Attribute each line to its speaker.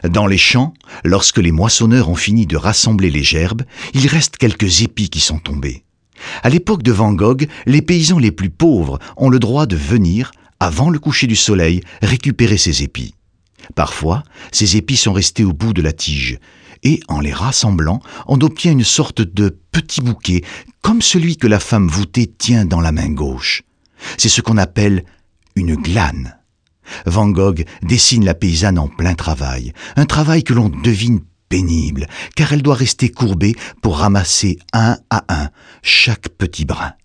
Speaker 1: Dans les champs, lorsque les moissonneurs ont fini de rassembler les gerbes, il reste quelques épis qui sont tombés. À l'époque de Van Gogh, les paysans les plus pauvres ont le droit de venir, avant le coucher du soleil, récupérer ces épis. Parfois, ces épis sont restés au bout de la tige, et en les rassemblant, on obtient une sorte de petit bouquet, comme celui que la femme voûtée tient dans la main gauche. C'est ce qu'on appelle une glane. Van Gogh dessine la paysanne en plein travail, un travail que l'on devine pénible, car elle doit rester courbée pour ramasser un à un chaque petit brin.